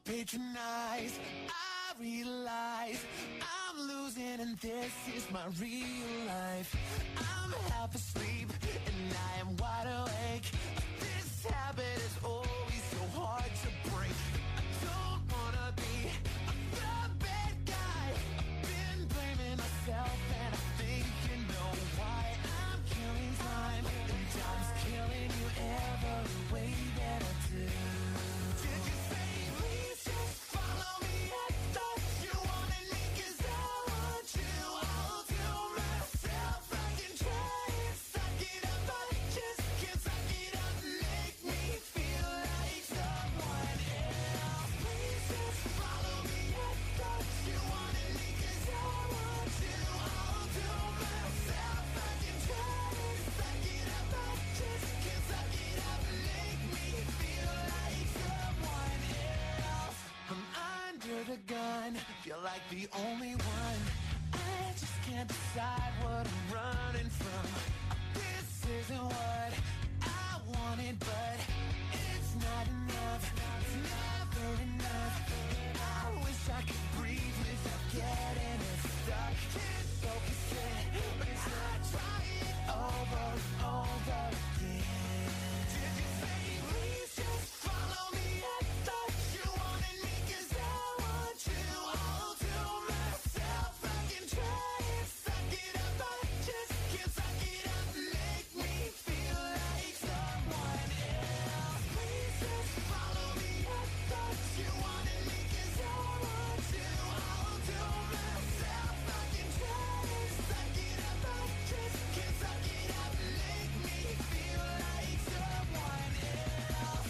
patronize. I realize I'm losing and this is my real life. I'm half asleep and I am wide awake. This habit is always so hard to break. I don't wanna be the bad guy. I've been blaming myself and I think you know why. I'm killing time and time's killing you every way that I do. Did you say please just follow me? I thought you wanted me 'cause I want you. I'll do myself. I can try and suck it up, but I just can't suck it up. Make me feel like someone else. Please just follow me. I thought you wanted me 'cause I want you. I'll do myself. I can try and suck it up, but I just can't suck it up. Make me feel like someone else. I'm under the gun, feel like the only one. I just can't decide what I'm running from. This isn't what I wanted, but it's not enough. It's never enough. I wish I could breathe without getting it stuck. Can't focus it, but I try it over and over again. Did you say please just follow me? I thought you wanted me 'cause I want you. I'll do myself. I can try and suck it up, but I just can't suck it up. Make me feel like someone else. Please just follow me. I thought you wanted me 'cause I want you. I'll do myself. I can try and suck it up, but I just can't suck it up. Make me feel like someone else.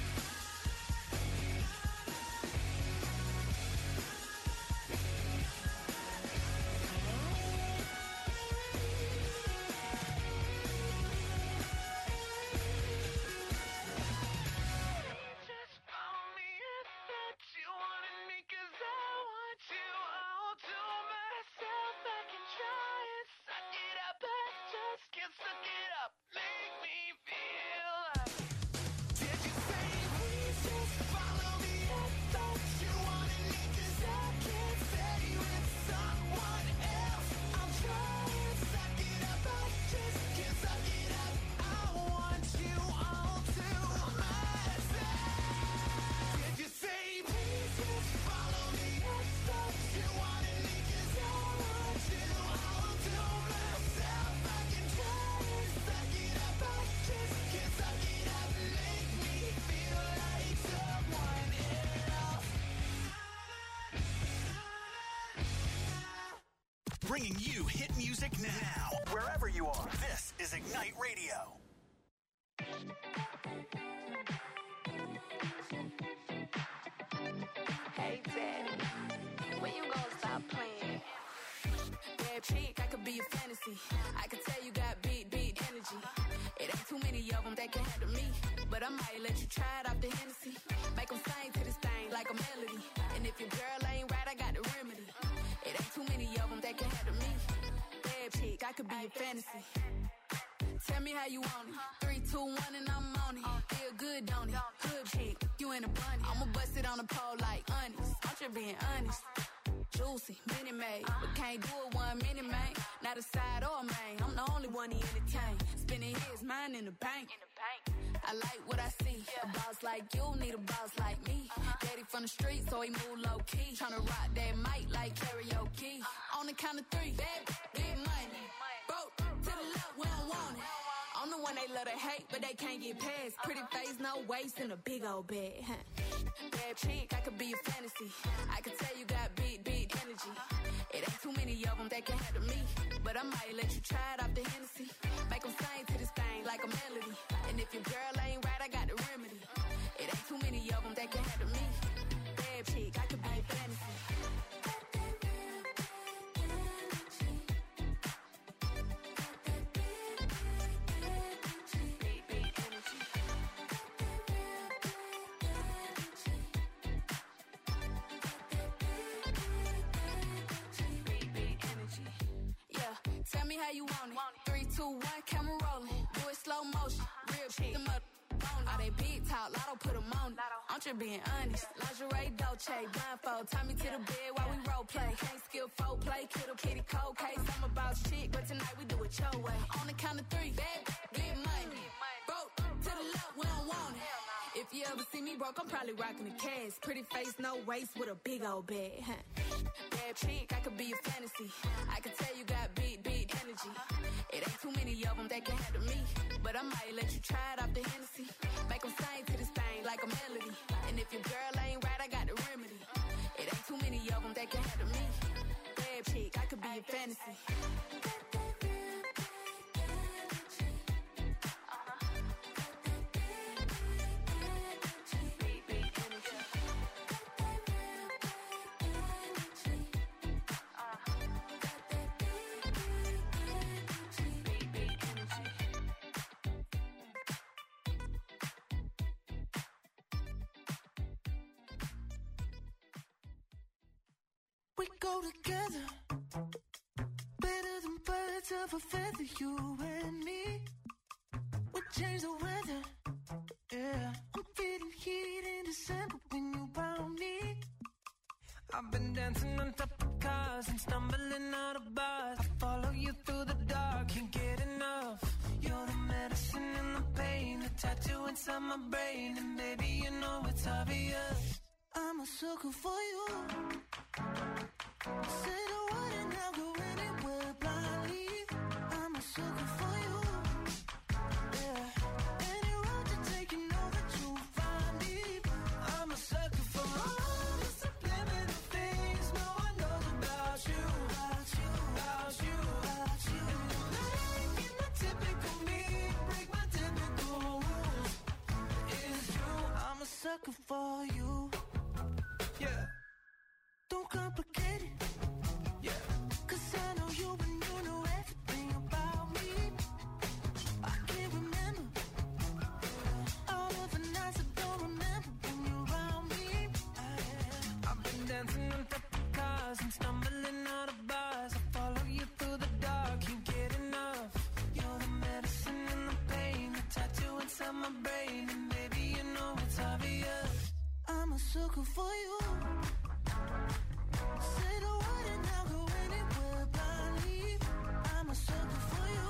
Just follow me. I thought you wanted me 'cause I want you. I'll do myself. I can try and suck it up, but I just can't suck it up. Make me feel like. Did you say please just follow me? I thought you wanted me 'cause I can't stay with someone else. I'll try and suck it up, but I just can't suck it up. I want you all to myself. Did you say please just follow me? I thought you wanted me 'cause I want you. I'll do myself. I can try and suck it up, but I just can't suck it up. Make me feel like someone else. Bringing you hit music now, wherever you are. This is Ignite Radio. Hey, Daddy, when you gonna stop playing? Bad chick, I could be a fantasy. I could tell you got big energy. It ain't too many of them that can handle me. But I might let you try it off the Hennessy. Make them sing to this thing like a melody. And if your girl ain't right, I got the remedy. It ain't too many of them that can handle me. Bad chick, I could be a fantasy. Tell me how you want it. 3, 2, 1, and I'm on it. Feel good, don't it? Hood chick, you in a bunny. I'ma bust it on the pole like honest. I'm just being honest. Juicy, mini made, but can't do it 1 minute, man. Not a side or a main. I'm the only one he entertain. Spinning his mind in the bank. I like what I see. A boss like you need a boss like me. Daddy from the street, so he move low key. Tryna rock that mic like karaoke. On the count of 3, bad, big money. Broke to the left, we don't want it. I'm the one they love to hate, but they can't get past. Pretty face, no waist, and a big old bag. Bad chick, I could be a fantasy. I could tell you got big energy. It ain't too many of them that can handle me. But I might let you try it off the Hennessy. Make them sing to this thing like a melody. And if your girl ain't right, I got the remedy. It ain't too many of them that can handle me. Bad chick, I could be a fantasy. Tell me how you want it. 3, 2, 1, camera rolling. Do it slow motion. Real shit. Them up. All they big talk, Lotto put them on it. I'm just being honest. Lingerie, Dolce, blindfold. Tie me to the bed while we role play. Can't skill folk play, kiddo, kitty, cold case. I'm about shit, but tonight we do it your way. On the count of 3, bad, get money. Broke to the left, we don't want it. If you ever see me broke, I'm probably rocking the cash. Pretty face, no waist, with a big old bag. Bad chick, I could be a fantasy. I could tell you got big energy. It ain't too many of them that can handle me. But I might let you try it off the Hennessy. Make them sing to this thing like a melody. And if your girl ain't right, I got the remedy. It ain't too many of them that can handle me. Bad chick, I could be a fantasy. We go together, better than birds of a feather, you and me. We change the weather, yeah. I'm feeling heat in December when you found me. I've been dancing on top of cars and stumbling out of bars. I follow you through the dark, can't get enough. You're the medicine and the pain, the tattoo inside my brain. And baby, you know it's obvious, I'm a sucker for you. Say the word and I'll go anywhere blindly. I'm a sucker for you. Yeah. Any road you take, you know that you'll find me. I'm a sucker for all the subliminal things no one knows about you. About you, about you, about you. And you're making the typical me break my typical rules. It's true, I'm a sucker for you. Yeah. Don't complicate it. Yeah. 'Cause I know you and you know everything about me. I can't remember all of the nights I don't remember when you're around me. I've been dancing on top of cars and stumbling out of bars. I follow you through the dark, can't get enough. You're the medicine and the pain, the tattoo inside my brain. And baby, you know it's obvious, I'm a sucker for you. Say the word and I'll go anywhere blindly. I'm a sucker for you.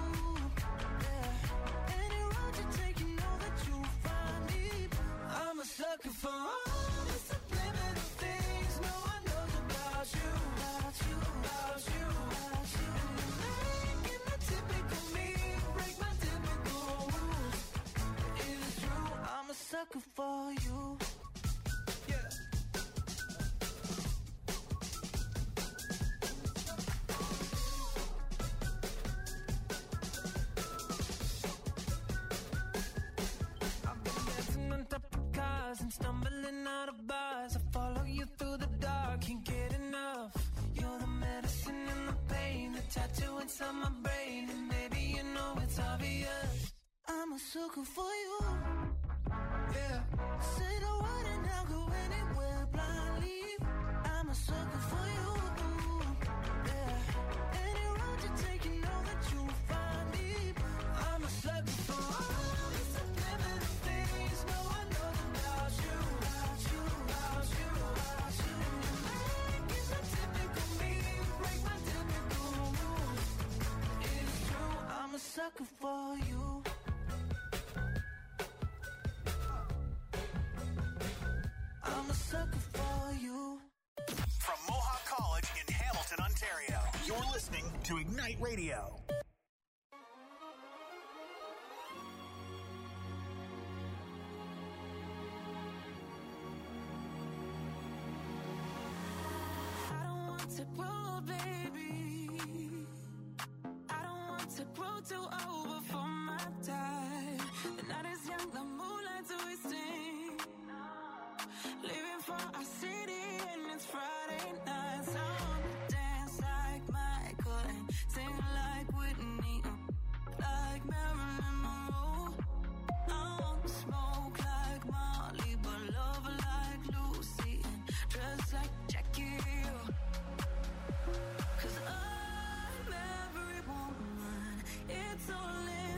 Yeah. Any road you take, you know that you'll find me. I'm a sucker for all the subliminal things no one knows about you. About you, about you, about you. And you're making the typical me break my typical rules. It's true, I'm a sucker for you. Yeah. And stumbling out of bars, I follow you through the dark, can't get enough. You're the medicine and the pain, the tattoo inside my brain. And baby, you know it's obvious, I'm a sucker for you. Yeah. Say the word and I'll go anywhere blindly. I'm a sucker for you. Yeah. Any road you take, you know that you'll find me. I'm a sucker for all the subliminal things no one knows about you. About you, about you, about you. And you're making the typical me break my typical rules. It's true, I'm a sucker for you. I'm a sucker for you. From Mohawk College in Hamilton, Ontario, you're listening to Ignite Radio. I don't want to grow, baby. I don't want to grow too old before my time. The night is young, the moonlight twisting. Leaving for our city and it's Friday night. So I wanna dance like Michael and sing like Whitney, like Marilyn Monroe. I wanna smoke like Molly, but love like Lucy and dress like Jackie Hill. 'Cause I'm every woman, it's all in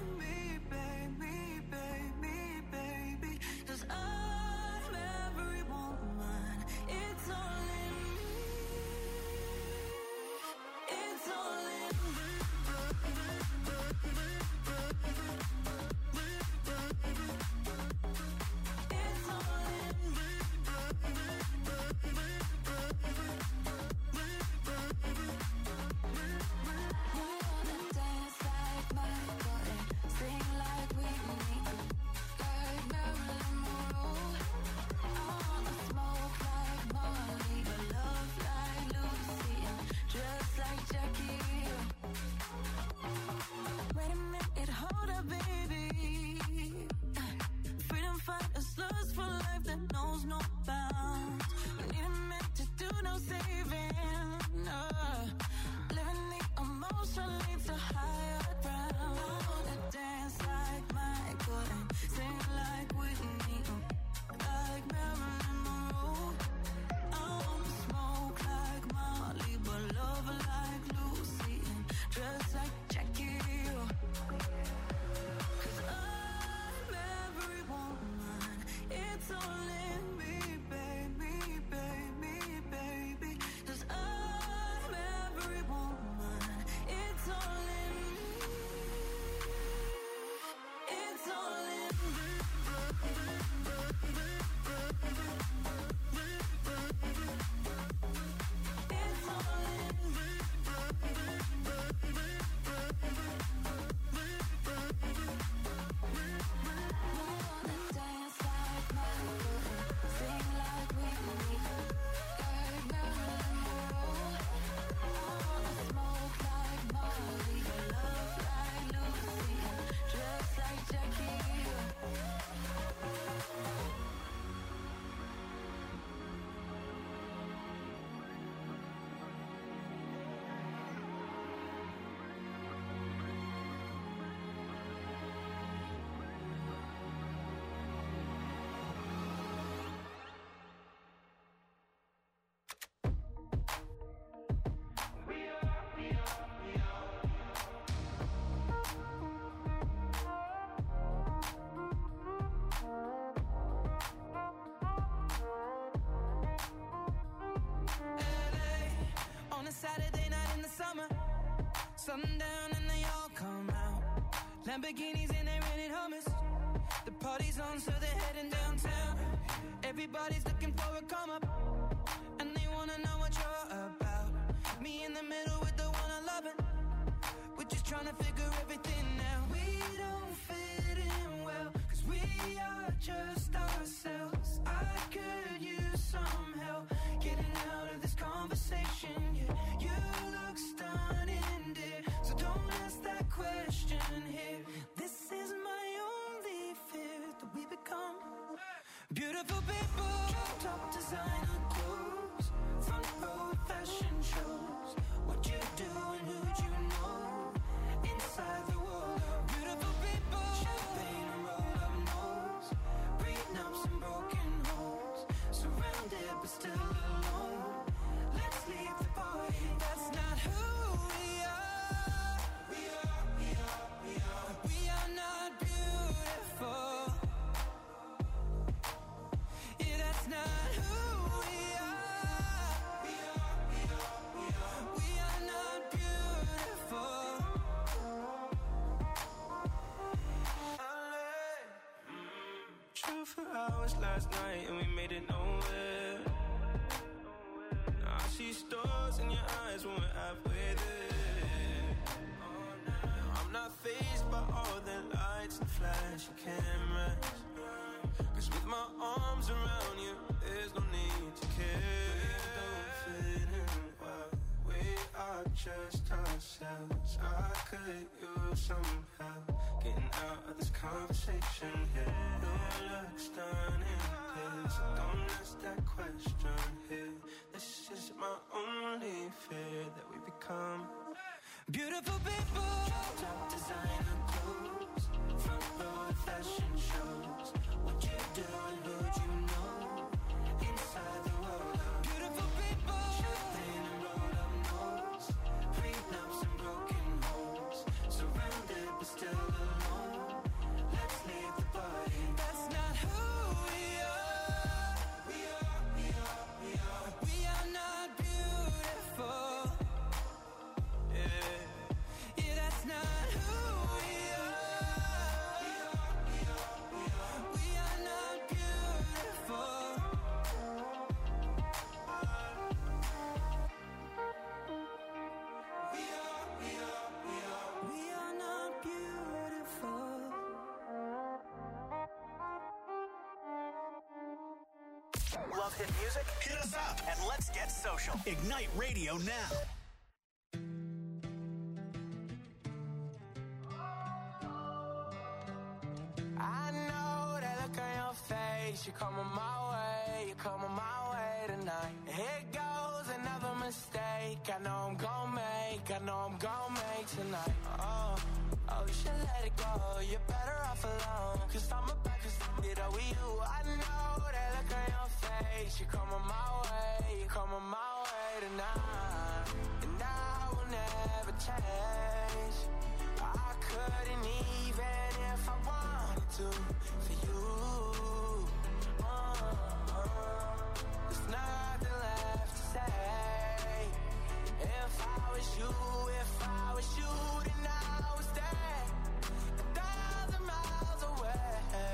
sundown and they all come out. Lamborghinis and they rented Hummers. The party's on, so they're heading downtown. Everybody's looking for a come up, and they wanna know what you're about. Me in the middle with the one I love, and we're just trying to figure everything out. We don't fit in well, 'cause we are just ourselves. I could use some help getting out of this conversation. Yeah, you look stunning, dear, so don't ask that question here. This is my only fear, that we become beautiful people. Top designer clothes, front row fashion shows. What you do and who'd you know? Inside the world of beautiful people. Champagne and roll up nose, prenups and broken homes. Surrounded but still alone. Let's leave the party. That's not who we are. We are not beautiful. Yeah, that's not who we are. We are not beautiful. True for hours last night and we made it nowhere. Now I see stars in your eyes when we're halfway there. I'm not fazed by all the lights and flashy cameras, 'cause with my arms around you, there's no need to care. We don't fit in well, we are just ourselves. I could use some help getting out of this conversation here. You look stunning, please, so don't ask that question here. This is my only fear, that we become beautiful people. Top designer clothes, front row fashion shows. What you do and who'd you know? Inside the world of beautiful people. Champagne and roll up nose, prenups and broken homes. Surrounded but still alone. Let's leave the party. That's not who we are. We are not beautiful. Yeah, that's not who we are. We are not beautiful. We are not beautiful. Love hit music? Hit us up and let's get social. Ignite Radio now. I know that look on your face. You're coming my way, you're coming my way tonight. Here goes another mistake. I know I'm gon' make tonight. Oh, you should let it go. You're better off alone. 'Cause I'm about to get over you. I know that look on your face. You're coming my way, you're coming my way tonight. And I will never change. I couldn't even if I wanted to for you. There's nothing left to say. If I was you, then I would stay 1,000 miles away.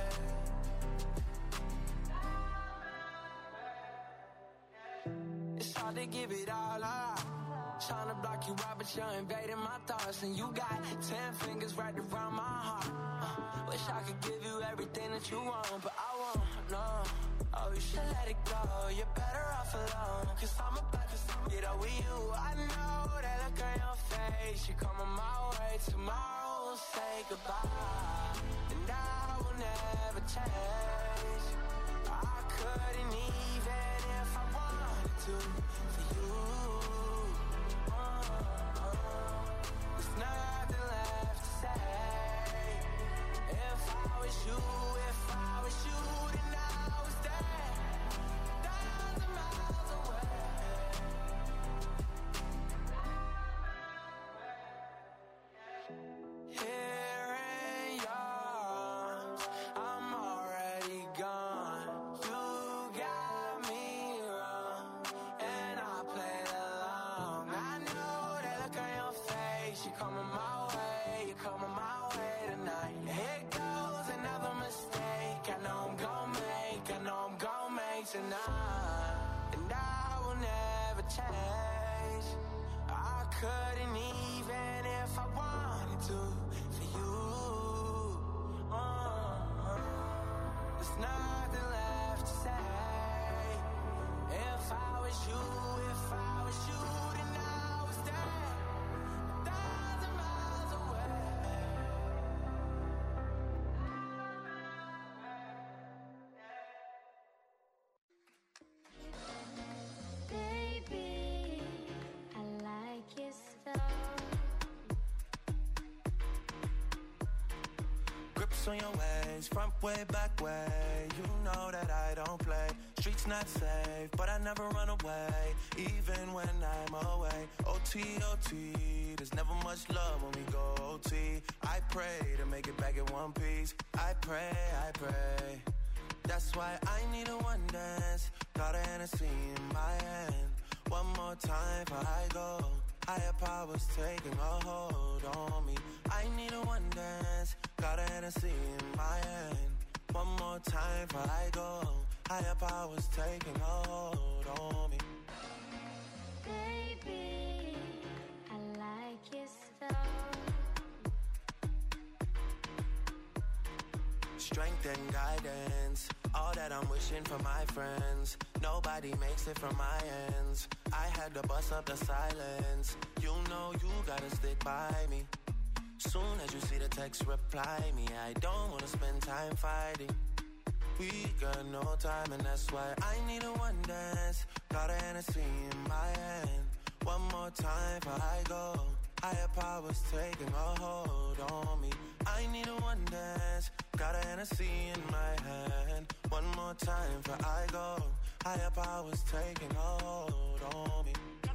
It's hard to give it all up. Trying to block you out, but you're invading my thoughts. And you got 10 fingers right around my heart. Wish I could give you everything that you want, but I won't, no. Oh, you should let it go. You're better off alone. 'Cause I'm about to get over you. I know that look on your face. You're coming my way. Tomorrow we'll say goodbye. And I will never change. I couldn't even if I wanted to for you. There's nothing left to say. If I was you, then I would stay 1,000 miles away. Here in your arms, I'm already gone. You got me wrong, and I played along. I know that look on your face. You come couldn't even if I wanted to for you. There's nothing left to say. If I was you, then I was dead, 1,000 miles away. Baby, I like your stuff. Grips on your ways, front way, back way. You know that I don't play. Streets not safe, but I never run away, even when I'm away. OT, OT, there's never much love when we go OT. I pray to make it back in one piece. I pray. That's why I need a one dance. Got a Hennessy in my hand. One more time before I go. Higher powers taking a hold on me. I need a one dance. Got a Hennessy in my hand. One more time before I go. Higher powers taking a hold on me. Baby, I like your stuff. Strength and guidance, all that I'm wishing for my friends. Nobody makes it from my ends. I had to bust up the silence. You know you gotta stick by me. Soon as you see the text, reply me. I don't wanna spend time fighting. We got no time, and that's why I need a one dance. Got a Hennessy in my hand. One more time before I go. Higher powers taking a hold on me. I need a one dance. Got a Hennessy in my hand. One more time before I go. Higher powers taking a hold on me.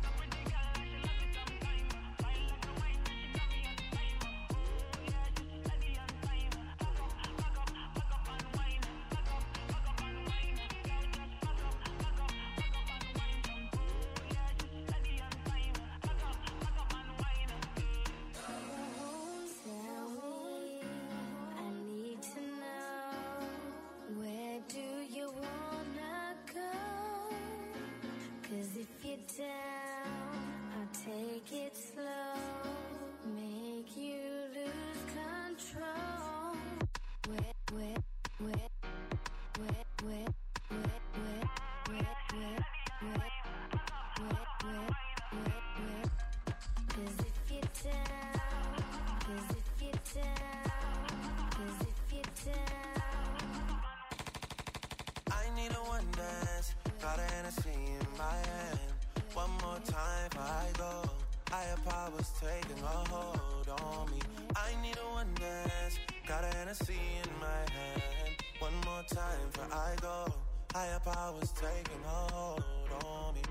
Down, I'll take it slow, make you lose control. Wet, wet, wet, wet, wet, wet, wet, wet, wet, wet, wet, wet, wet, wet. 'Cause if you're down, 'cause if you're down, 'cause if you're down. I need a one dance, got a Hennessy in my hand. One more time before I go. Higher powers taking a hold on me. I need a one dance. Got a Hennessy in my hand. One more time before I go. Higher powers taking a hold on me.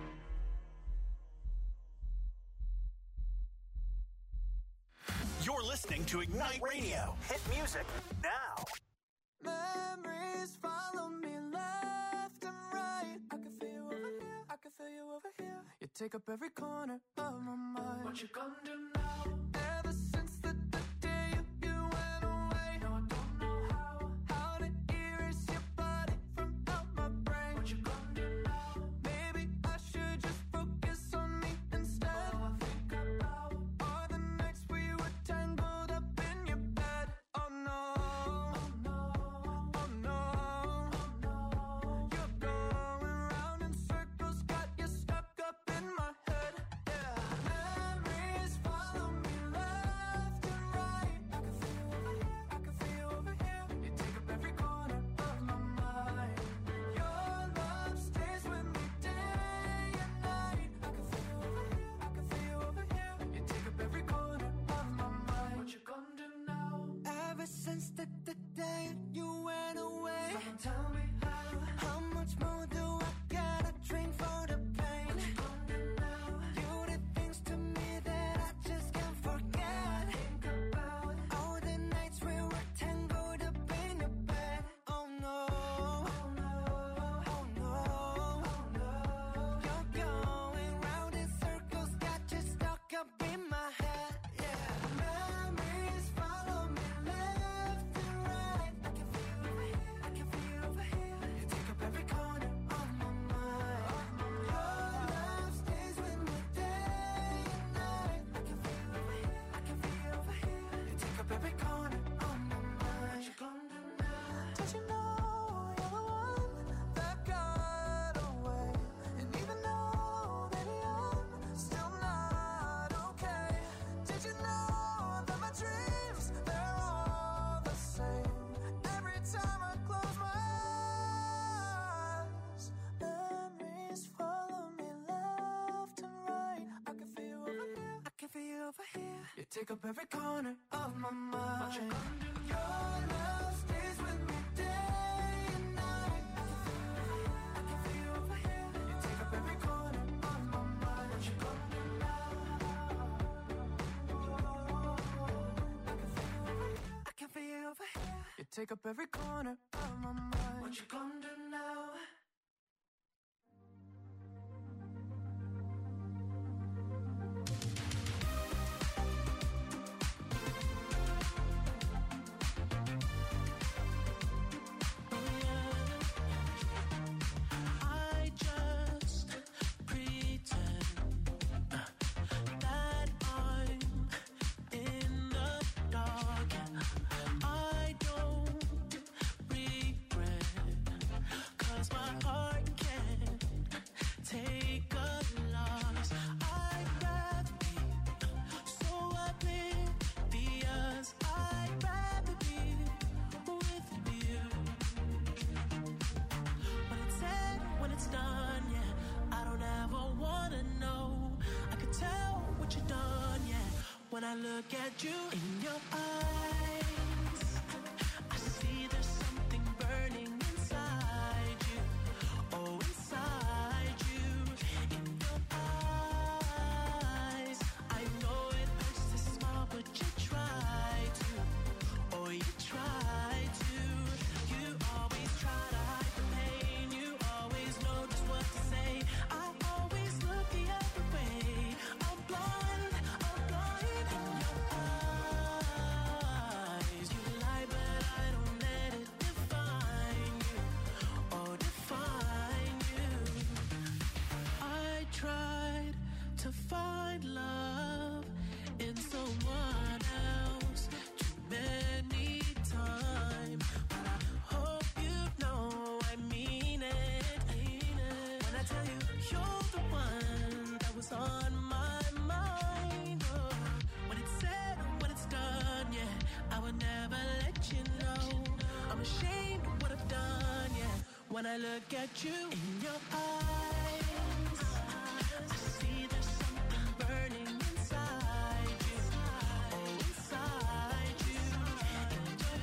You're listening to Ignite Radio. Hit music now. Memories follow me left and right. I can feel you over here. I can feel you over here. You take up every corner of my mind. What you gonna do now? Ever since the day you went away. No, I don't know how to erase your body from out my brain. What you gonna do now? Maybe I should just focus on me instead. All I think about are the nights we were tangled up in your bed. Oh no, oh no, oh no, oh no. You're going round in circles, got you stuck up in my head. Yeah, memories follow me Did you know you're the one that got away? And even though, baby, I'm still not okay. Did you know that my dreams, they're all the same? Every time I close my eyes, memories follow me left and right. I can feel you over here, I can feel you over here. You take up every corner of my mind. Your love stays with me day and night. I can feel you over here. You take up every corner of my mind. What you gonna do now? I can feel you over here. You take up every corner of my mind. What you gonna do now? When I look at you in your eyes, I see there's something burning inside you. Oh, inside you, in your eyes. I know it hurts to smile, but you try to. Oh, you try to. You always try to hide the pain. You always know just what to say. I always look the other way. I'm blind. To find love in someone else too many times, but I hope you know I mean it. When I tell you you're the one that was on my mind. Oh, when it's said, when it's done, yeah, I would never let you know. I'm ashamed of what I've done, yeah. When I look at you in your eyes, I see there's something burning inside you. Oh, inside you. In your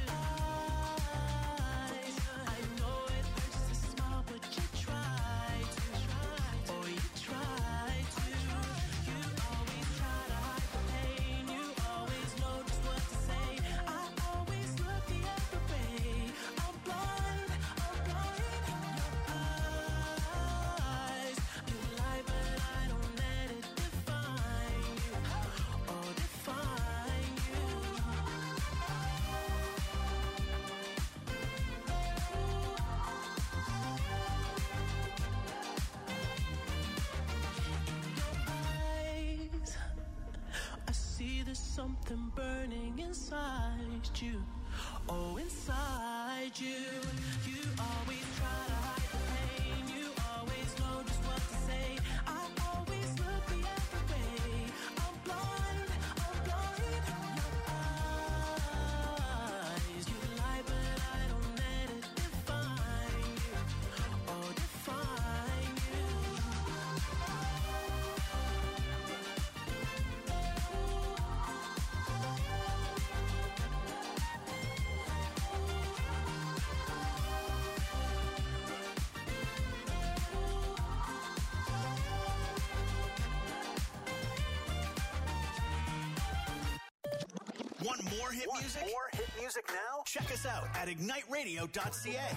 eyes, I know it hurts to smile, but you try to. Oh, you try to. You always try to hide the pain. You always know just what to say. I always look the other way. I'm blind. In your eyes. You lie, but I don't let it define you. Oh, define you. Eyes, I see there's something burning inside you. Oh, inside you. You always try to hide the pain. You always know just what to say. I always look the other way. I'm blind. In your eyes. You lie, but I don't let it define you. Oh, define you. Want more hit music? More hit music now? Check us out at igniteradio.ca.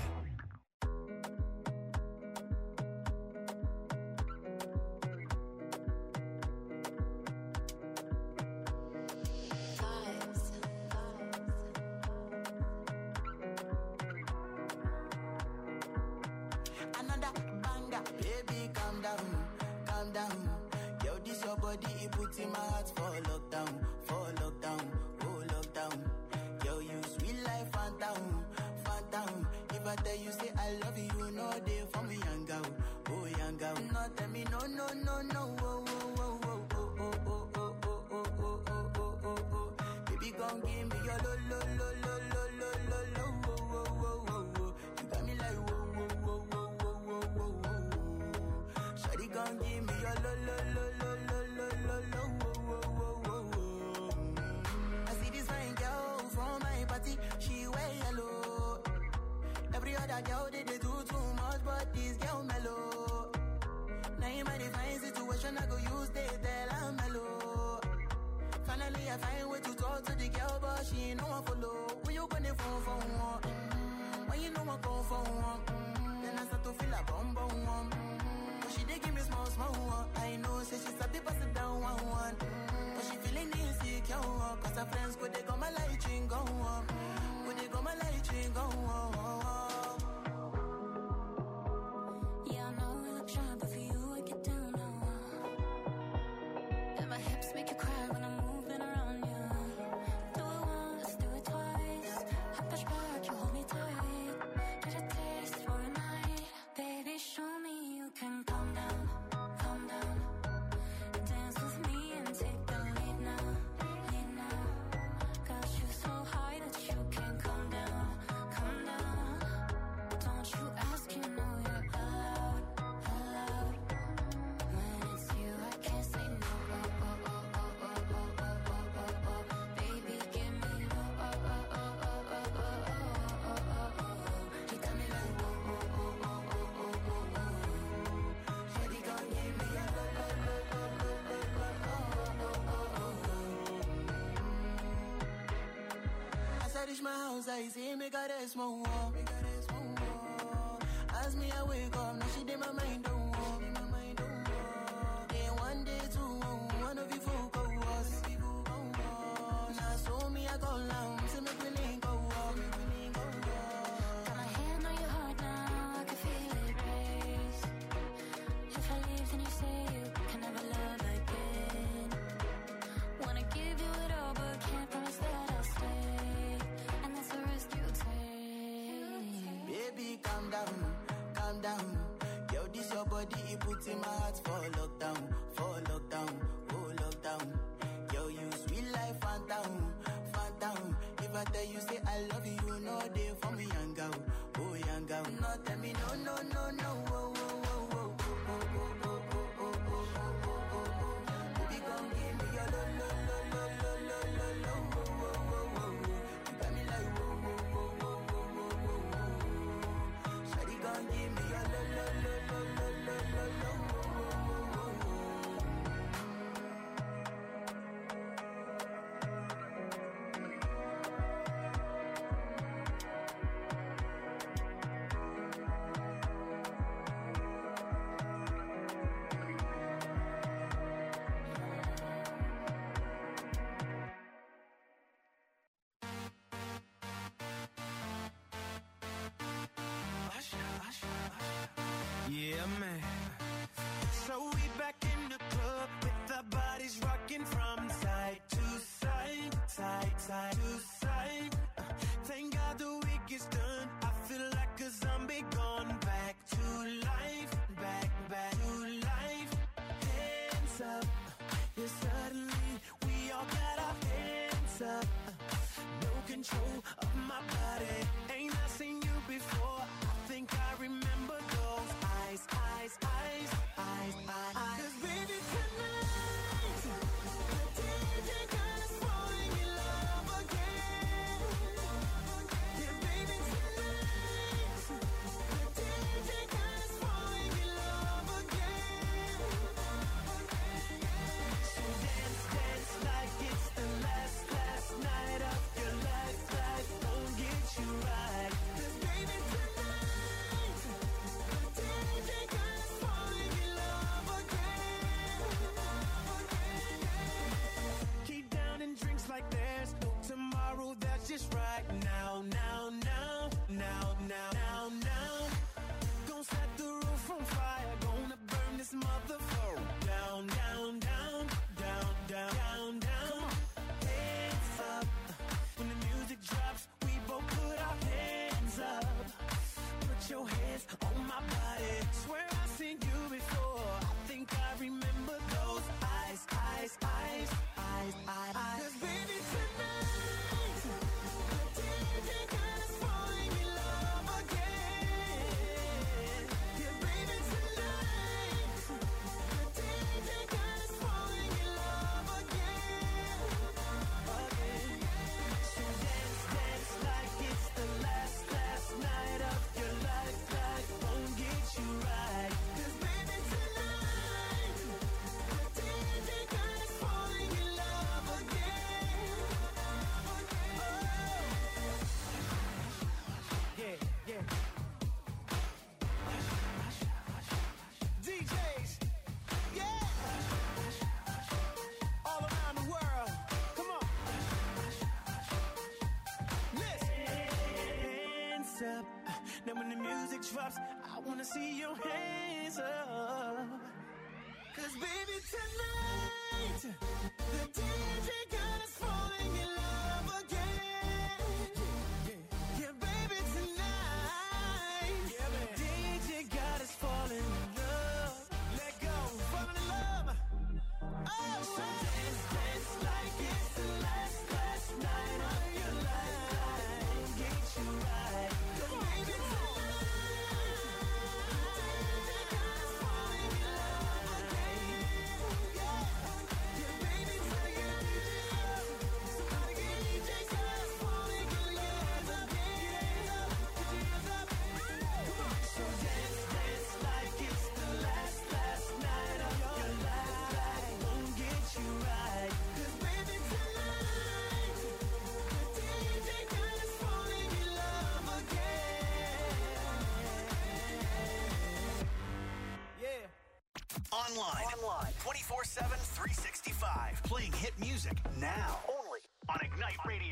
Another banger, baby, calm down, calm down. Yo, this your body, it puts in my heart for lockdown, oh lockdown. Yo, you sweet life, phantom, phantom. I tell you say I love you, no day for me, young girl. Oh, young girl. No, tell me no, no, no, no. Oh, oh, oh, oh, oh, oh, oh, oh, oh, oh, oh, oh, oh, oh. Baby, gon' give me your lo, lo, lo, lo, lo, lo, lo, lo. Oh, oh, oh, oh, oh. You got me like whoa, whoa, whoa, whoa, whoa, whoa, whoa, whoa. Shawty gon' give me your lo, lo, lo, lo, lo, lo, lo, lo. Oh, oh, oh, oh, oh. I see this fine girl from my party, she wear yellow. Every other girl they do too much, but this girl mellow. Now in my divine situation, I go use they tell I'm mellow. Finally I find way to talk to the girl, but she ain't no one follow. When you gonna phone for one? When you know I go for one? Then I start to feel a bum bum one. But she dey give me small small one. I know say she's happy pass it down one one. But she feeling insecure, cause her friends go they go my light ring go on. Go they go my light ring go on. Yeah, I know we look shy, but for you I get down now. And my hips make you cry when I'm moving around you. Do it once, do it twice. I push back, you hold me tight. Get a taste for a night. Baby, show me you can calm down, calm down. Dance with me and take the lead now, lead now. Got you so high that you can't come down, come down. Don't you ask, you know you're allowed, allowed. When it's you, I can't say no. Oh, oh, oh, oh, oh, oh, oh, oh, oh, oh. Baby, give me oh, oh, oh, oh, oh, oh, oh, oh, oh, oh, oh. You got me like oh, oh, oh, oh, oh, oh, oh, oh. Shawty gon' give me a lo, lo, lo, lo, lo, lo, lo, oh, oh, oh, oh. As I reach my house, I see me got a small wall. As me I wake up, now she did my mind don't walk. Then one day two, one of you folk go us. Now so me I go long, so me we link go walk. Got my hand on your heart now, I can feel it race. If I leave, then you say you can never love again. Wanna give you it all, but can't promise that I'll stay. And that's the risk you take. Baby, calm down, calm down. Yo, this your body, it puts in my heart for lockdown, oh lockdown. Yo, you sweet life, phantom, phantom. If I tell you say I love you, no day for me, young girl, oh young girl. No, tell me no, no, no, no, oh, oh, oh, oh, oh, oh, oh, oh, oh, oh, oh, oh, oh. Baby, gon' give me your lo, lo, lo, lo, lo, lo, lo, lo, oh, oh, oh, oh, oh. You got me like whoa, whoa, whoa, whoa, whoa, whoa, whoa, whoa. Shawty gon' give me your lo, lo, lo, lo, lo, lo, lo, lo, oh, oh, oh, oh, oh. Yeah, man. So we back in the club with our bodies rocking from side to side, side, side to side. Thank God the week is done. I feel like a zombie gone back to life, back to life. Hands up, yeah, suddenly we all got our hands up. No control of my body. Ain't I seen you before? I think I remember those eyes, eyes, eyes, eyes, eyes. 'Cause baby tonight, the DJ got us falling in love again. Yeah, baby tonight, the place. Cause baby tonight, the DJ got us falling in love again. Yeah, baby tonight, the DJ got us falling in love again. So dance, dance like it's the last night of your life. Life won't get you right. Cause baby tonight, the DJ got us falling in love again. Yeah, yeah. DJs, yeah. All around the world, come on. Listen. Hands up. Now when the music drops, I wanna see your hands up. Cause baby tonight, the DJ got us falling in love again. Yeah, baby tonight, DJ got us falling in love. Let go, fall in love. Oh, so dance, dance like it's the last night of your life. Get you right. Cause baby tonight, DJ got us falling in love again. Yeah, baby tonight, somebody get DJ got us falling in love again. Come on, so dance, dance like it's the last night of your life. Won't get you right. Cause baby tonight, the DJ got us falling in love again. Yeah. Online. 24/7, 365. Playing hit music now. Only on Ignite Radio.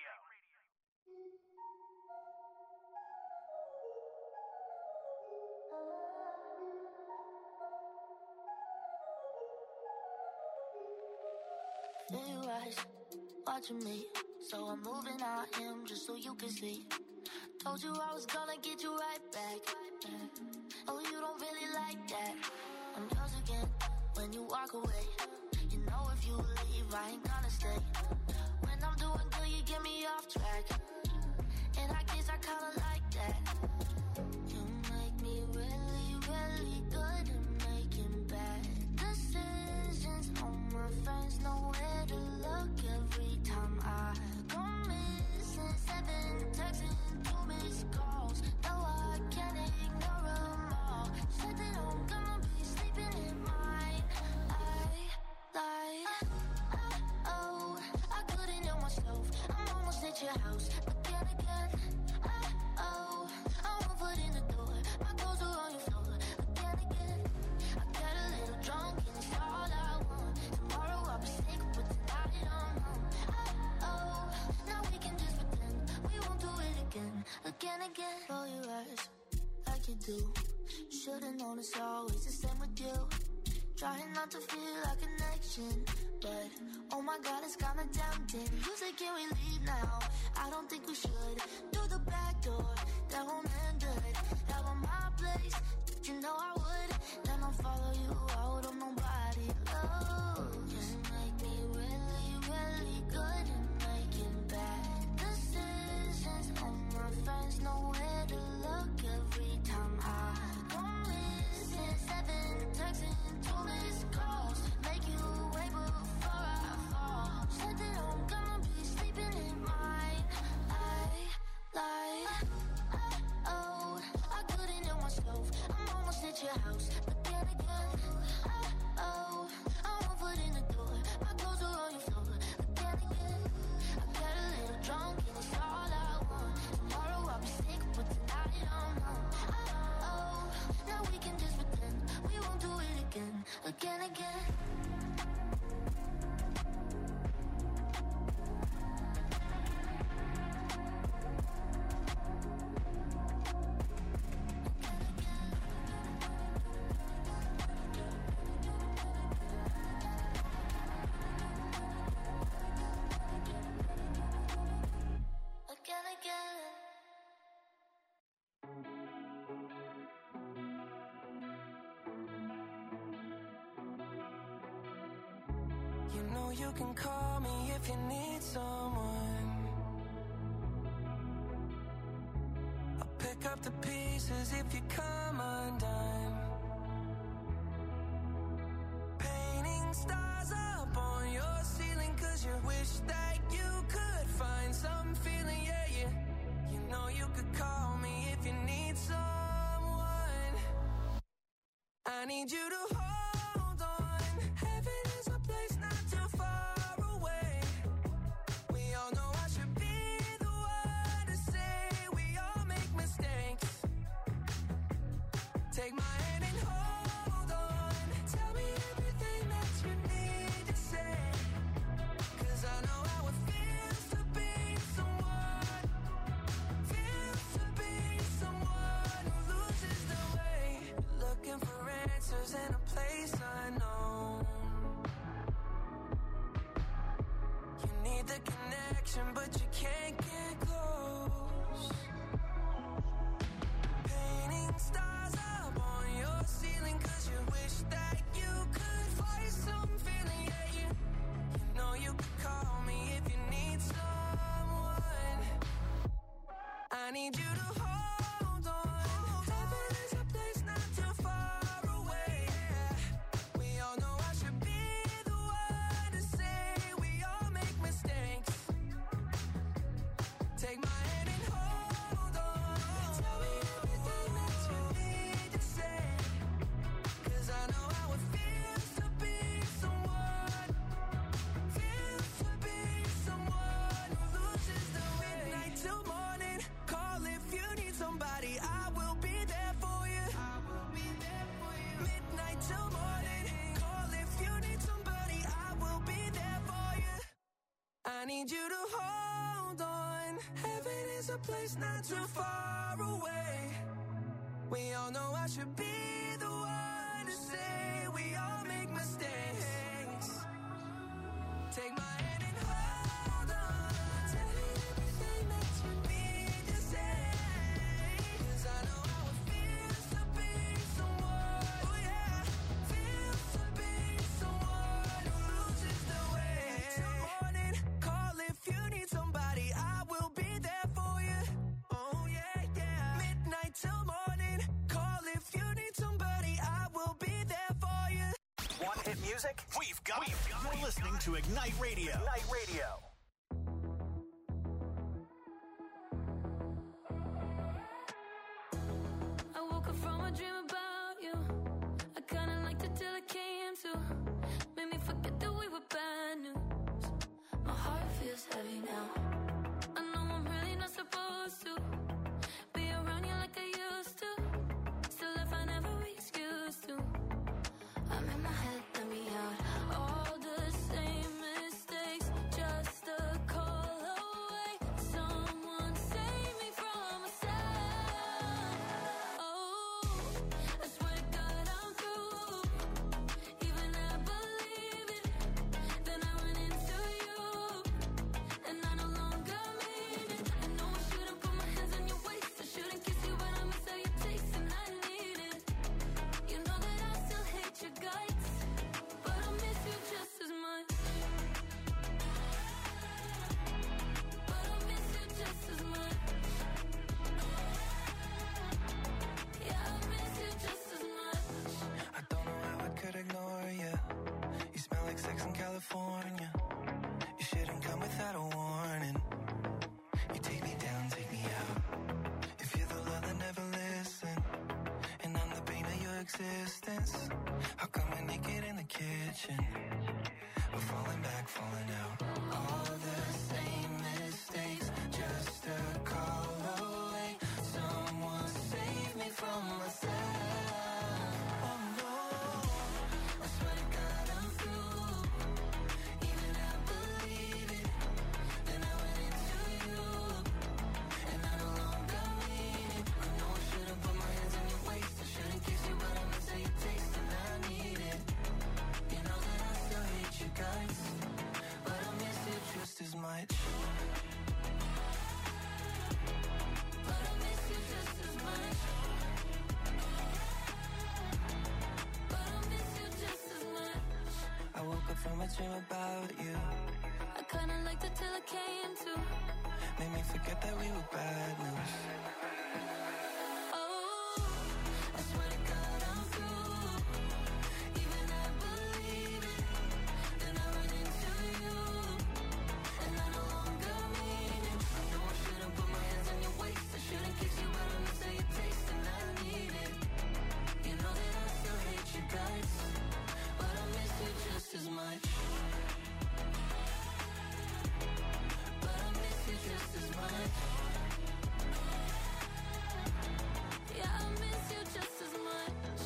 There you rise, watching me. So I'm moving out him just so you can see. Told you I was gonna get you right back. Oh, you don't really like that. I'm yours again when you walk away. You know if you leave, I ain't gonna stay. When I'm doing good, you get me off track. And I guess I kinda like that. You make me really, really good at making bad decisions. All my friends know where to look every time I go missing. 7 texts and 2 missed calls. No, I can't ignore them all. Said that I'm gonna be sleeping in mine. Oh, I couldn't help myself. I'm almost at your house. Again, oh, I won't put in the door. My clothes are on your floor. Again, I got a little drunk and it's all I want. Tomorrow I'll be sick, but tonight I'm home. Oh, now we can just pretend we won't do it again. Roll your eyes like you do. Should've known it's always the same with you. Trying not to feel a connection, but oh my God, it's kinda tempting. You say, can we leave now? I don't think we should. Through the back door, that won't end good. Have on my place, you know I would. Then I'll follow you out of nobody knows. You make me really, really good at making bad decisions. All my friends know where to look every time I go missing. 7 texts and 2 missed calls. Make you wait before I fall. Said that I'm gonna be sleeping in mine. Oh, I couldn't help myself. I'm almost at your know you can call me if you need someone. I'll pick up the pieces if you come undone. Painting stars up on your ceiling 'cause you wish that you could find some feeling, yeah, yeah. You know you could call me if you need someone. I need you to hold on. Heaven is a place not too far away. We all know I should be the one to say we all make mistakes. Take my hand and hold on. Tell me everything that you need to say. 'Cause I know how it feels to be someone. Feels to be someone who loses the way. Looking for answers in a place unknown. You need the connection, but you can't get close. Painting stars up on your ceiling 'cause you wish that you could find some feeling, yeah, yeah. You know you could call me if you need someone. I need you to hold on. Heaven is a place not too far away. We all know I should be the one to say we all make mistakes. Take my hand and hold on. Tell me everything that you need to say. 'Cause I know how it feels to be someone. Feels to be someone who loses the way. Midnight till morning. Call if you need somebody. I will be there for you. I will be there for you. Midnight till morning. Call if you need somebody. I will be there for you. I need you to hold on. Heaven is a place not too far away. We all know I should be the one to say we all make mistakes. Take my hand and hold on. Tell me everything that you need to say. 'Cause I know how it feels to be someone. Oh yeah, feels to be someone who loses the way. Till morning, call if you need somebody. I will be there for you. Oh yeah, yeah. Midnight till morning, call if you need somebody. I will be there for you. Want hit music? We've got it. You're listening to Ignite Radio. Ignite Radio. I woke up from a dream about you. I kinda liked it till it came to. Made me forget that we were bad news. My heart feels heavy now. I know I'm really not supposed to be around you like I used to. Still if I never excuse to. I'm in my head, let me out. All the same mistakes, just a call away. Someone save me from myself. Oh, I swear to God I'm through. Even I believe it. Then I run into you, and I no forget that we were bad news. Oh, I swear to God I'm through. Even I believe it. Then I run into you, and I no longer mean it. I know I shouldn't put my hands on your waist. I shouldn't kiss you, but I miss how you taste, and I need it. You know that I still hate your guts, but I miss you just as much. But I miss you just as much. Yeah, I miss you just as much.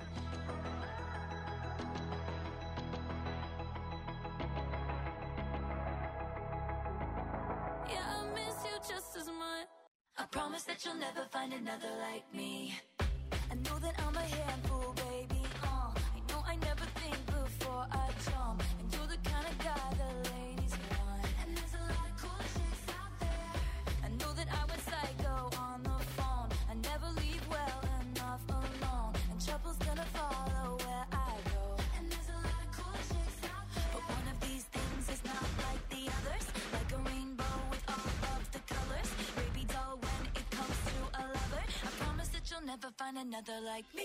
Yeah, I miss you just as much. I promise that you'll never find another like me. I know that I'm a handful, baby. I know I never think before I jump, and you're the kind of guy the ladies want. And there's a lot of cool chicks out there. I know that I went psycho on the phone. I never leave well enough alone, and trouble's gonna follow where I go. And there's a lot of cool chicks out there, but one of these things is not like the others. Like a rainbow with all of the colors. Baby doll, when it comes to a lover, I promise that you'll never find another like me.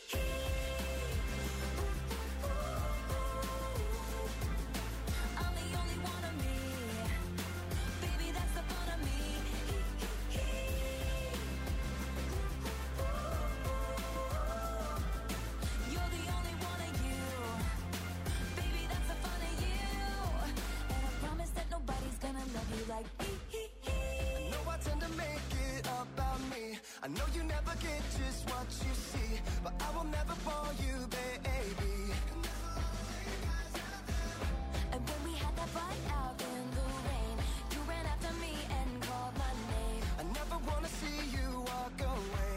I'm the only one of me. Baby, that's the fun of me. You're the only one of you. Baby, that's the fun of you. And I promise that nobody's gonna love you like me. I know I tend to make it about me. I know you never get just what you see, but I will never bore you, baby. And when we had that fight out in the rain, you ran after me and called my name. I never wanna see you walk away,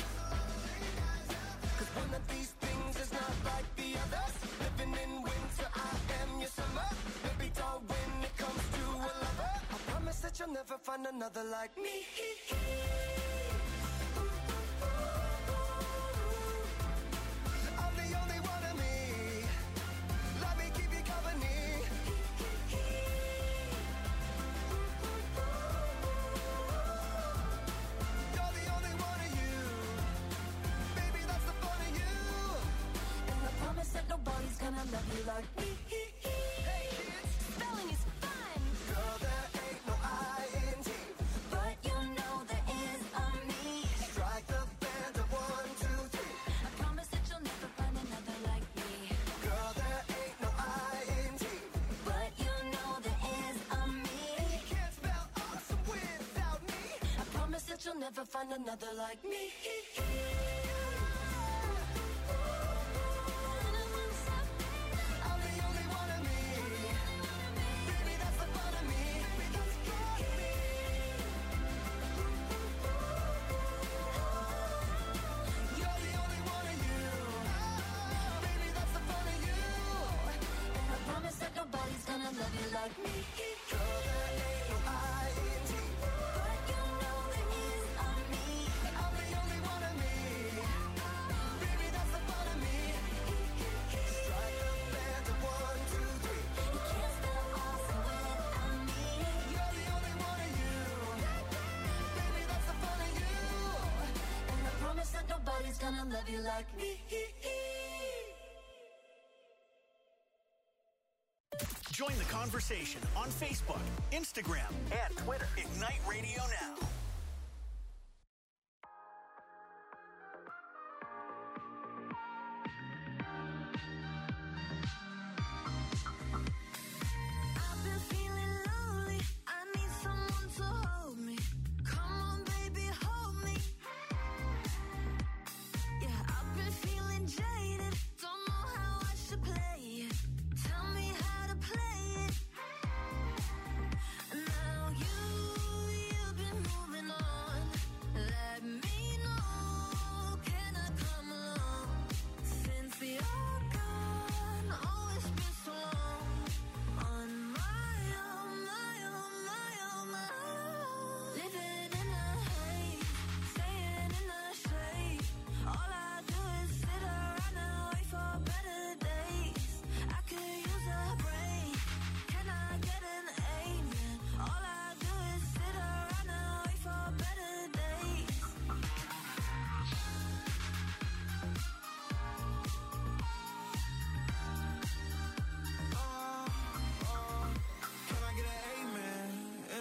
'cause one of these things is not like the others. Living in winter, I am your summer. Baby doll, when it comes to a lover, I promise that you'll never find another like me. I'm the only one of me. Let me keep you company. You're the only one of you. Baby, that's the fun of you. And I promise that nobody's gonna love you like me. Hey kids, Spelling is fun, girl, there ain't no I-N-G. but you know there is a me. Strike the band of 1, 2, 3. I promise that you'll never find another like me. Girl, there ain't no I-N-G. But you know there is a me. You can't spell awesome without me. I promise that you'll never find another like me. I'm the only one of me. Baby, that's the fun of me. That's the fun of me. You're the only one of you. Baby, that's the fun of you. And I promise that nobody's gonna love you like me. Girl, there ain't no I-N-G. But you know there is a me. I'm the only one of me. Baby, that's the fun of me. Strike the band of 1, 2, 3. You can't spell awesome without me. You're the only one of you. Baby, that's the fun of you. And I promise that nobody's gonna love you like me. Join the conversation on Facebook, Instagram, and Twitter. Ignite Radio Now. I've been feeling lonely. I need someone to hold me. Come on, baby, hold me. Yeah, I've been feeling jaded. Don't know how I should play it. Tell me how to play it. Now you've been moving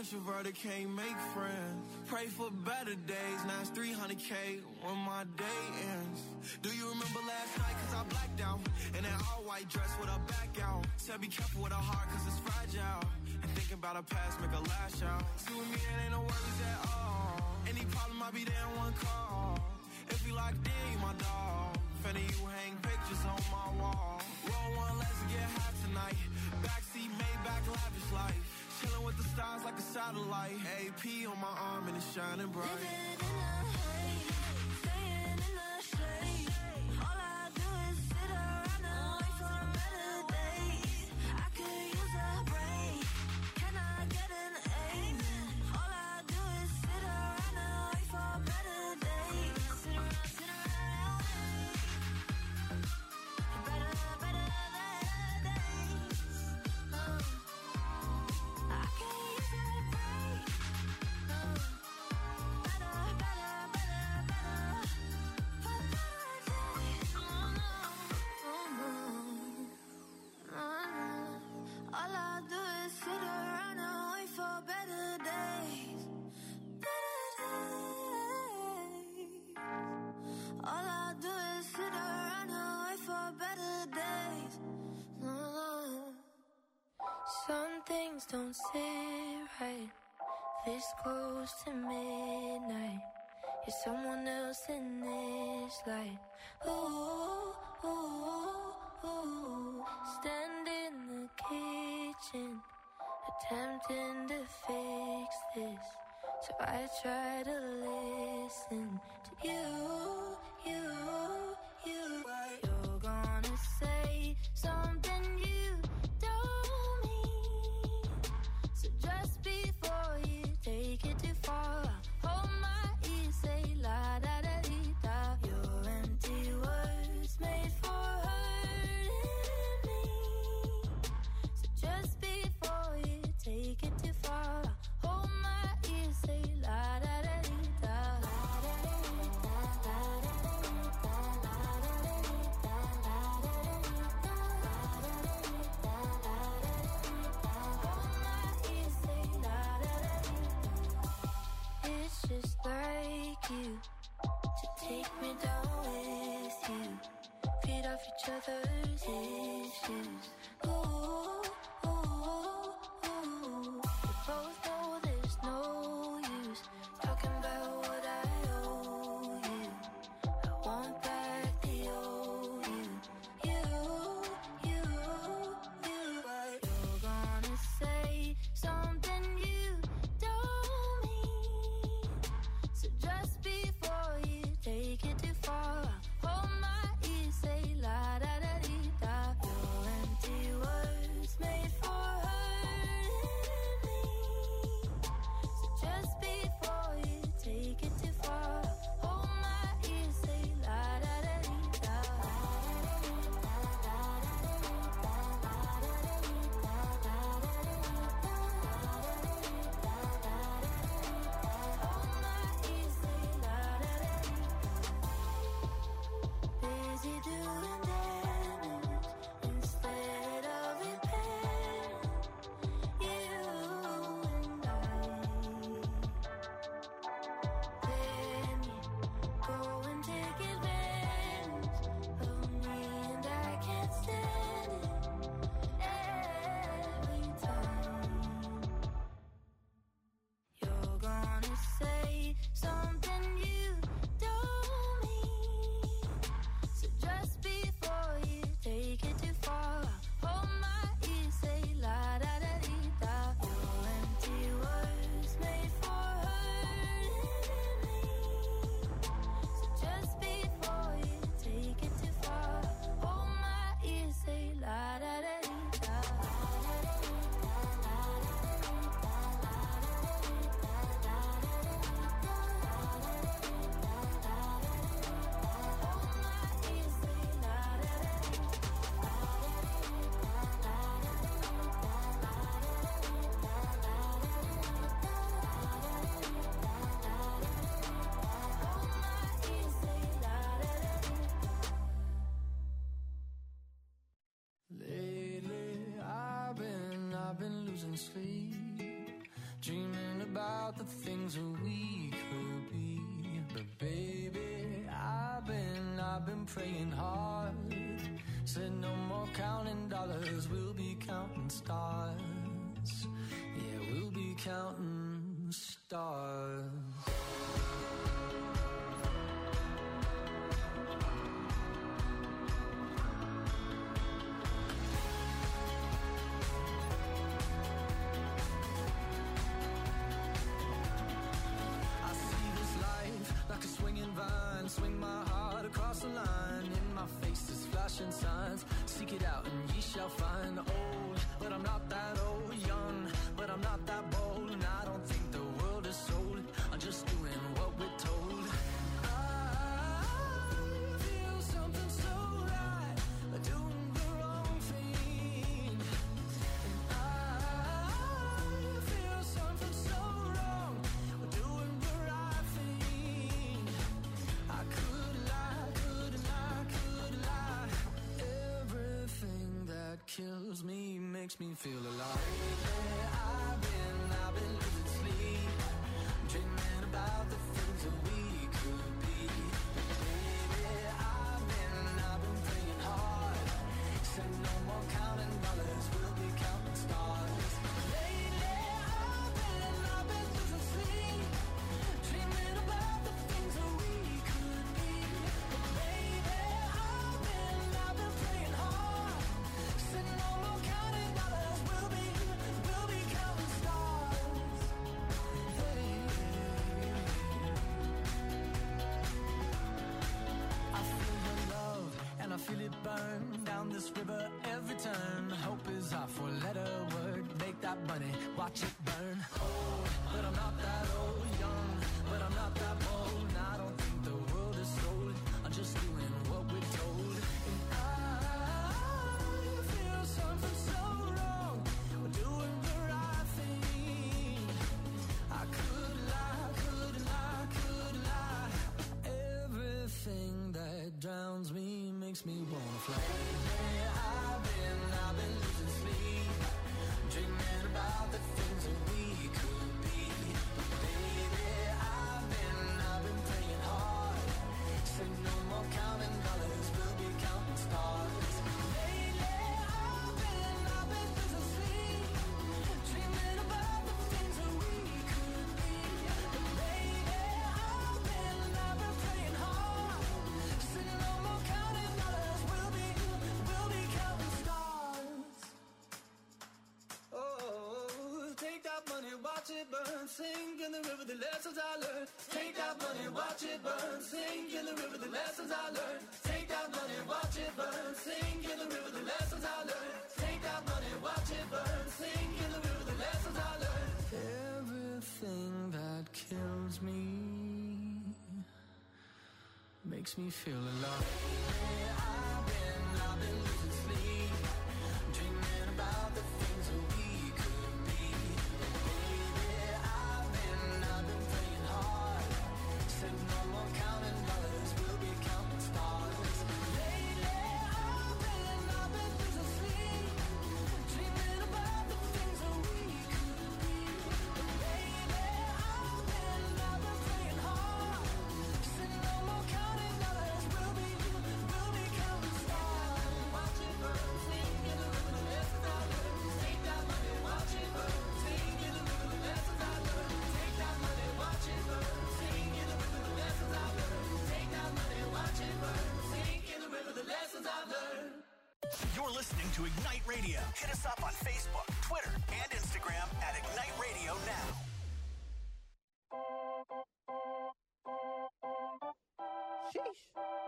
Introverted can't make friends. Pray for better days. Now it's 300K when my day ends. Do you remember last night? Cause I blacked out. In that all white dress with her back out. Said be careful with her heart cause it's fragile. And thinking about her past make her lash out. See with me it ain't no worries at all. Any problem I'll be there in one call. If you locked in, you my dog. Finna you hang pictures on my wall. Roll one, let's get high tonight. Backseat, Maybach, lavish life. Chilling with the stars like a satellite. AP on my arm and it's shining bright. Living in the haze, staying in the shade. All I do is sit around and wait for better days. I could use a break. Can I get an amen? All I do is sit around and wait for better days. Sit around and wait. Better days. I can't use a break. Better for better days. All I do is sit around and wait for better days. Better days. All I do is sit around and wait for better days. Some things don't sit right. This close to midnight. You're someone else in this life. Ooh, ooh, ooh. Stand in the kitchen, attempting to fix this. So I try to listen to you. You're gonna say something you don't mean. So just before you take it too far, hold my ear, say la da da dee da. Your empty words made for hurting me. So just before you take it too far, hold my ear, say la da da dee da. It's just like you to take me down with you, feed off each other's issues. Ooh, ooh, ooh. We both know there's no use talking about what I owe you. I want back the old you. You're gonna say something you don't mean. So just before you take it too far, hold my ear, say la da da dee da. Your empty words made for hurting me. So just before you take it too far, hold my ear, say la da da dee da. Busy doing damage instead of repairing. You and I. Then you go and take advantage of me, and I can't stand it every time. You're gonna say something you don't mean. So just before you take it too far, hold my ear, say la da da dee da. Your empty words made for hurting me. So just before you take it too far, hold my ear, say la da da dee da. Lately, I've been losing sleep, dreaming about the things that we could be. But baby, I've been praying hard. Said no more counting dollars, we'll be counting stars. Yeah, we'll be counting stars. Like a swinging vine, swing my heart across the line. In my face is flashing signs. Seek it out and ye shall find. Old, but I'm not that old. Young, but I'm not that bold. And I don't think the world is sold. I'm just doing what we're told. I feel something so right, doing the wrong thing. And I feel something so wrong, doing the right thing. I could lie. Everything that kills me makes me feel alive. I've been losing sleep, dreaming about the things that we could be. Baby, I've been praying hard. Said no more counting dollars, we'll be counting stars. Lately, I've been losing sleep, dreaming about the things that we could be. Baby, I've been praying hard. Said no more counting dollars, we'll be counting stars. Hey. I feel your love and I feel it burn down this river every turn. Hope is our four-letter word. Make that money, watch it burn. Old, but I'm not that old. Young, but I'm not that bold. And I don't think the world is sold. I'm just doing what we're told. And I feel something so wrong. We're doing the right thing. I could lie. Everything that drowns me makes me wanna fly. I've been losing sleep, dreaming about the things that we could be. Baby, I've been praying hard. Said no more counting dollars, we'll be counting stars. Lately, I've been losing sleep, dreaming about the things that we could be. Baby, I've been praying hard. Said no more counting dollars, we'll be counting stars. Oh, take that money, watch it burn, sink in the river, the lessons I learned. Take that money, watch it burn, sink in the river, the lessons I learned. Take that money, watch it burn, sink in the river, the lessons I learned. Take that money, watch it burn, sink in the river, the lessons I learned. Everything that kills me makes me feel alive. I've been losing sleep, dreaming about the things that we could be. Baby, I've been praying hard. Said no more counting dollars, we'll be counting stars. Lately, I've been losing sleep, dreaming about the things that we could be. Baby, I've been praying hard. Said no more counting dollars, we'll be counting stars. Watch it burn, sing in the river, the lessons I learned. Take that money, watch it burn, sing in the river, the lessons I learned. Take that money, watch it burn, sing in the river, the lessons I learned. Take that money, watch it burn, sing in the river, the lessons I learned. You're listening to Ignite Radio. Hit us up on Facebook, Twitter, and Instagram at Ignite Radio Now. Sheesh.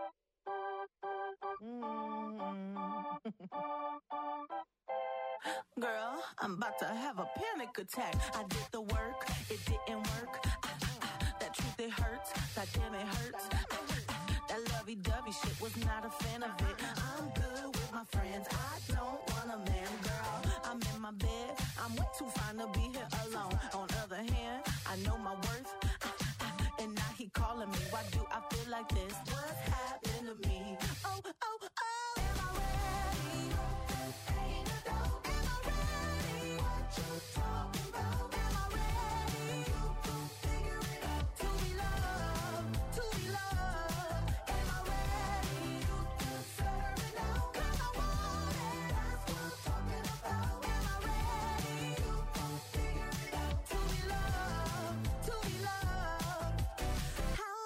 Girl, I'm about to have a panic attack. I did the work, it didn't work. That truth, it hurts. That damn, it hurts. That lovey-dovey shit, was not a fan of it. I'm good with my friends. I don't want a man, girl. I'm in my bed. I'm way too fine to be here alone. On the other hand, I know my worth. And now he calling me. Why do I feel like this? What's